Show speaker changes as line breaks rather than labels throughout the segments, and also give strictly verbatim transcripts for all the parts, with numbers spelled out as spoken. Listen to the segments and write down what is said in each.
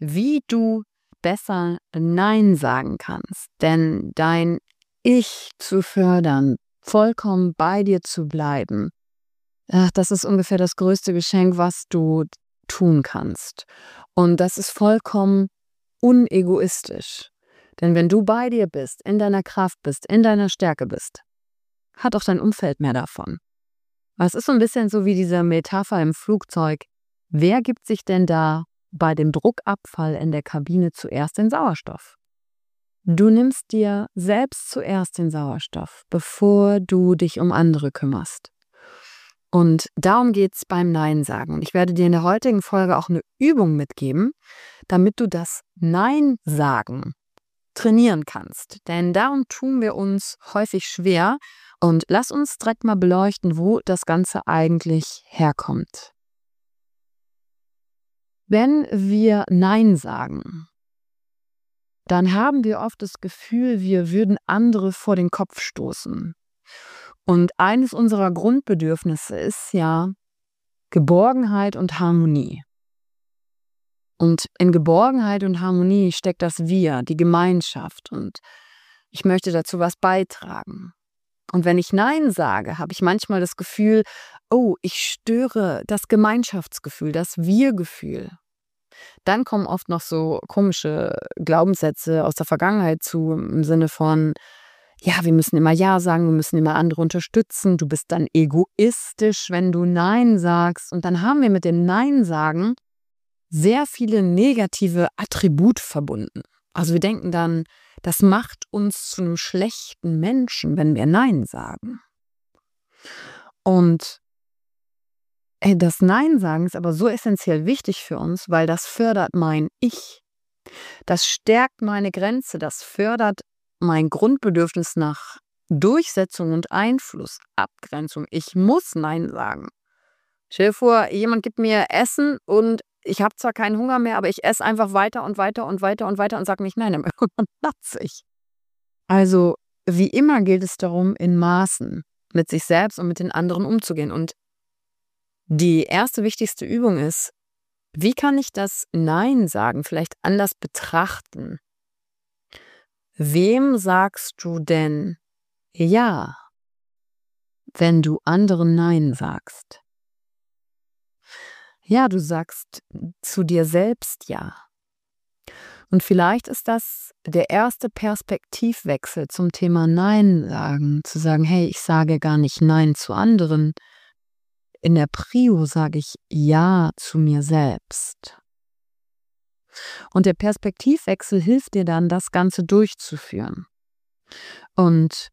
wie du besser Nein sagen kannst. Denn dein Ich zu fördern, vollkommen bei dir zu bleiben, ach, das ist ungefähr das größte Geschenk, was du tun kannst. Und das ist vollkommen unegoistisch. Denn wenn du bei dir bist, in deiner Kraft bist, in deiner Stärke bist, hat auch dein Umfeld mehr davon. Es ist so ein bisschen so wie diese Metapher im Flugzeug. Wer gibt sich denn da bei dem Druckabfall in der Kabine zuerst den Sauerstoff? Du nimmst dir selbst zuerst den Sauerstoff, bevor du dich um andere kümmerst. Und darum geht es beim Nein sagen. Und ich werde dir in der heutigen Folge auch eine Übung mitgeben, damit du das Nein sagen trainieren kannst. Denn darum tun wir uns häufig schwer. Und lass uns direkt mal beleuchten, wo das Ganze eigentlich herkommt. Wenn wir Nein sagen, dann haben wir oft das Gefühl, wir würden andere vor den Kopf stoßen. Und eines unserer Grundbedürfnisse ist ja Geborgenheit und Harmonie. Und in Geborgenheit und Harmonie steckt das Wir, die Gemeinschaft. Und ich möchte dazu was beitragen. Und wenn ich Nein sage, habe ich manchmal das Gefühl, oh, ich störe das Gemeinschaftsgefühl, das Wir-Gefühl. Dann kommen oft noch so komische Glaubenssätze aus der Vergangenheit zu, im Sinne von, ja, wir müssen immer Ja sagen, wir müssen immer andere unterstützen, du bist dann egoistisch, wenn du Nein sagst. Und dann haben wir mit dem Nein sagen sehr viele negative Attribute verbunden. Also wir denken dann, das macht uns zu einem schlechten Menschen, wenn wir Nein sagen. Und ey, das Nein sagen ist aber so essentiell wichtig für uns, weil das fördert mein Ich. Das stärkt meine Grenze, das fördert mein Grundbedürfnis nach Durchsetzung und Einfluss, Abgrenzung. Ich muss Nein sagen. Stell dir vor, jemand gibt mir Essen und ich habe zwar keinen Hunger mehr, aber ich esse einfach weiter und weiter und weiter und weiter und sage nicht nein, dann irgendwann platze ich. Also wie immer gilt es darum, in Maßen mit sich selbst und mit den anderen umzugehen. Und die erste wichtigste Übung ist, wie kann ich das Nein sagen vielleicht anders betrachten? Wem sagst du denn Ja, wenn du anderen Nein sagst? Ja, du sagst zu dir selbst Ja. Und vielleicht ist das der erste Perspektivwechsel zum Thema Nein sagen, zu sagen, hey, ich sage gar nicht Nein zu anderen. In der Prio sage ich Ja zu mir selbst. Und der Perspektivwechsel hilft dir dann, das Ganze durchzuführen. Und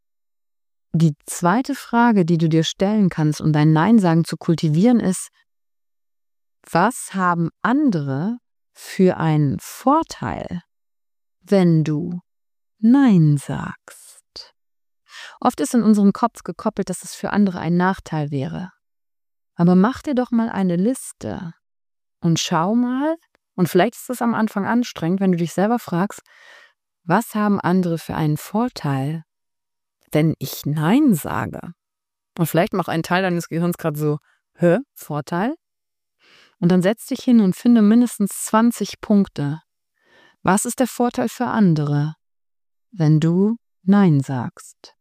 die zweite Frage, die du dir stellen kannst, um dein Nein-Sagen zu kultivieren, ist, was haben andere für einen Vorteil, wenn du Nein sagst? Oft ist in unserem Kopf gekoppelt, dass es für andere ein Nachteil wäre. Aber mach dir doch mal eine Liste und schau mal, und vielleicht ist es am Anfang anstrengend, wenn du dich selber fragst, was haben andere für einen Vorteil, wenn ich Nein sage? Und vielleicht macht ein Teil deines Gehirns gerade so, hä, Vorteil? Und dann setz dich hin und finde mindestens zwanzig Punkte. Was ist der Vorteil für andere, wenn du Nein sagst?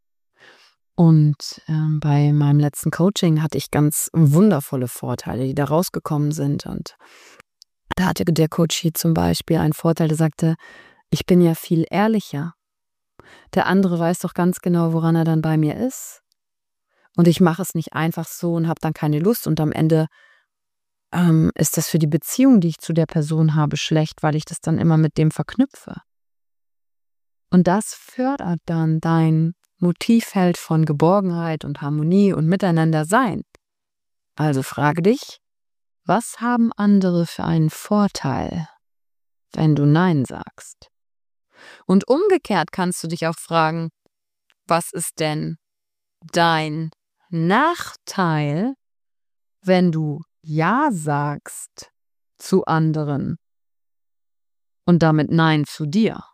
Und ähm, bei meinem letzten Coaching hatte ich ganz wundervolle Vorteile, die da rausgekommen sind. Und da hatte der Coach hier zum Beispiel einen Vorteil, der sagte, ich bin ja viel ehrlicher. Der andere weiß doch ganz genau, woran er dann bei mir ist. Und ich mache es nicht einfach so und habe dann keine Lust. Und am Ende ähm, ist das für die Beziehung, die ich zu der Person habe, schlecht, weil ich das dann immer mit dem verknüpfe. Und das fördert dann dein Motivfeld von Geborgenheit und Harmonie und Miteinandersein. Also frage dich, was haben andere für einen Vorteil, wenn du Nein sagst? Und umgekehrt kannst du dich auch fragen, was ist denn dein Nachteil, wenn du Ja sagst zu anderen und damit Nein zu dir?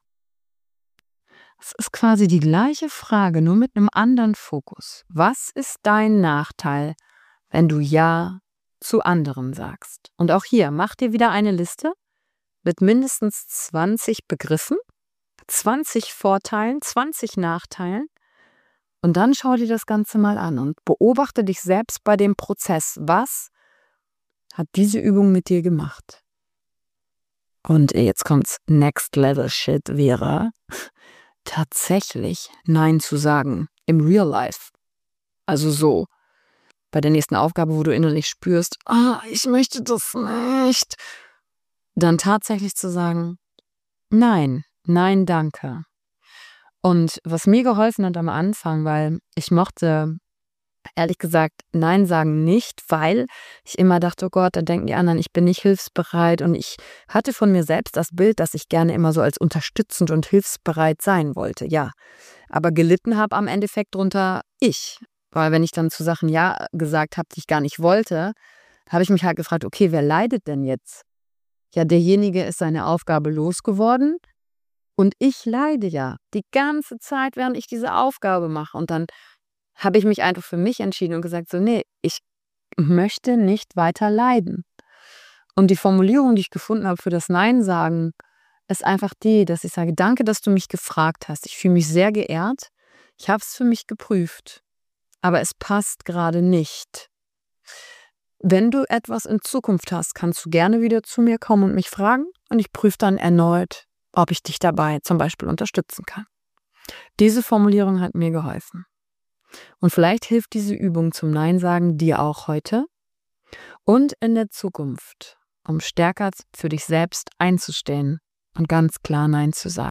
Es ist quasi die gleiche Frage, nur mit einem anderen Fokus. Was ist dein Nachteil, wenn du Ja zu anderen sagst? Und auch hier, mach dir wieder eine Liste mit mindestens zwanzig Begriffen, zwanzig Vorteilen, zwanzig Nachteilen. Und dann schau dir das Ganze mal an und beobachte dich selbst bei dem Prozess. Was hat diese Übung mit dir gemacht? Und jetzt kommt's, Next Level Shit wäre, tatsächlich Nein zu sagen im Real Life. Also so, bei der nächsten Aufgabe, wo du innerlich spürst, ah, ich möchte das nicht, dann tatsächlich zu sagen, nein, nein, danke. Und was mir geholfen hat am Anfang, weil ich mochte, ehrlich gesagt, Nein sagen nicht, weil ich immer dachte, oh Gott, da denken die anderen, ich bin nicht hilfsbereit. Und ich hatte von mir selbst das Bild, dass ich gerne immer so als unterstützend und hilfsbereit sein wollte. Ja, aber gelitten habe am Endeffekt drunter ich. Weil wenn ich dann zu Sachen Ja gesagt habe, die ich gar nicht wollte, habe ich mich halt gefragt, okay, wer leidet denn jetzt? Ja, derjenige ist seine Aufgabe losgeworden. Und ich leide ja die ganze Zeit, während ich diese Aufgabe mache. Und dann habe ich mich einfach für mich entschieden und gesagt, so, nee, ich möchte nicht weiter leiden. Und die Formulierung, die ich gefunden habe für das Nein sagen, ist einfach die, dass ich sage, danke, dass du mich gefragt hast. Ich fühle mich sehr geehrt. Ich habe es für mich geprüft. Aber es passt gerade nicht. Wenn du etwas in Zukunft hast, kannst du gerne wieder zu mir kommen und mich fragen. Und ich prüfe dann erneut, ob ich dich dabei zum Beispiel unterstützen kann. Diese Formulierung hat mir geholfen. Und vielleicht hilft diese Übung zum Nein sagen dir auch heute und in der Zukunft, um stärker für dich selbst einzustehen und ganz klar Nein zu sagen.